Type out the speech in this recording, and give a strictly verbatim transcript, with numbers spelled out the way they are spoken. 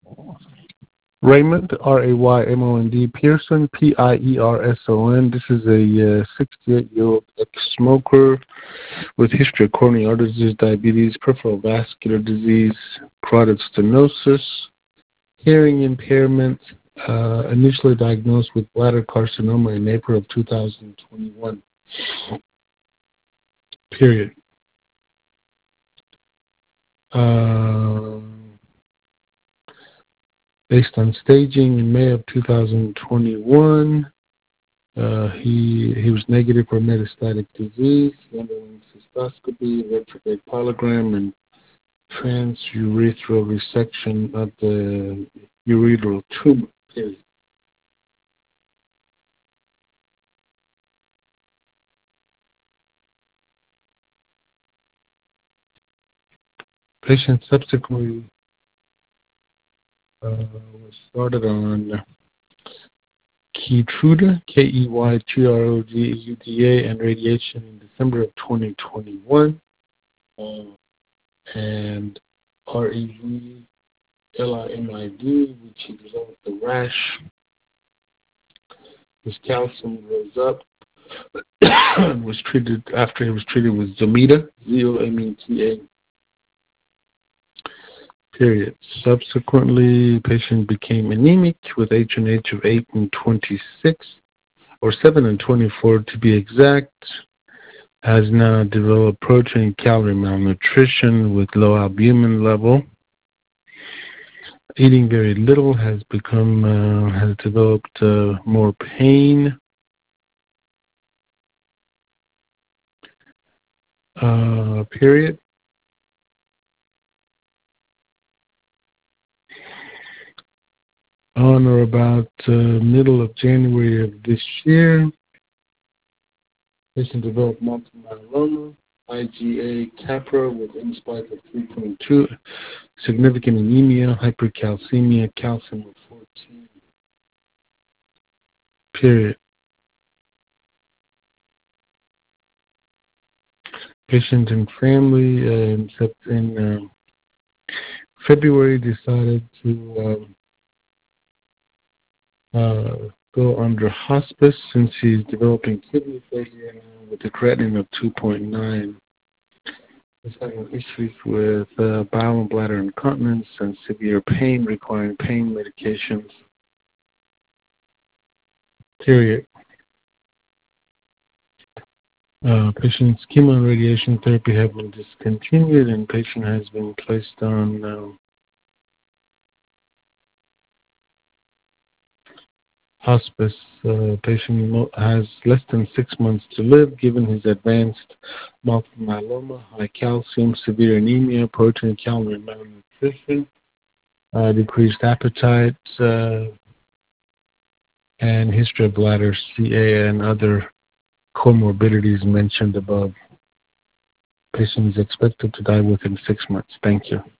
Raymond, R A Y M O N D, Pearson, P I E R S O N. This is a sixty-eight-year-old uh, ex-smoker with history of coronary artery disease, diabetes, peripheral vascular disease, carotid stenosis, hearing impairment, uh, initially diagnosed with bladder carcinoma in April of two thousand twenty-one. Period. Uh, based on staging in May of two thousand twenty-one, uh, he he was negative for metastatic disease, underwent cystoscopy, retrograde polygram, and transurethral resection of the ureteral tumor. Period. Patient subsequently uh, was started on Keytruda, K E Y T R O G U D A, and radiation in December of twenty twenty-one. Uh, and R E V L I M I D, which he developed the rash. His calcium rose up and was treated after he was treated with Zometa, Z O M E T A. Period. Subsequently, patient became anemic with H and H of eight and twenty-six, or seven and twenty-four to be exact. Has now developed protein and calorie malnutrition with low albumin level. Eating very little, has become uh, has developed uh, more pain. Uh, period. On or about uh, middle of January of this year, patient developed multiple myeloma, I G A Capra with M-spike of three point two, significant anemia, hypercalcemia, calcium of fourteen. Period. Patient and family uh, in uh, February decided to uh, uh, go under hospice since he's developing kidney failure now with a creatinine of two point nine. He's having issues with uh, bowel and bladder incontinence and severe pain requiring pain medications. Period. Uh, patient's chemo and radiation therapy have been discontinued, and patient has been placed on uh, hospice. Uh, patient has less than six months to live, given his advanced multiple myeloma, high calcium, severe anemia, protein and calorie malnutrition, uh, decreased appetite, uh, and history of bladder, C A, and other comorbidities mentioned above. Patient is expected to die within six months. Thank you.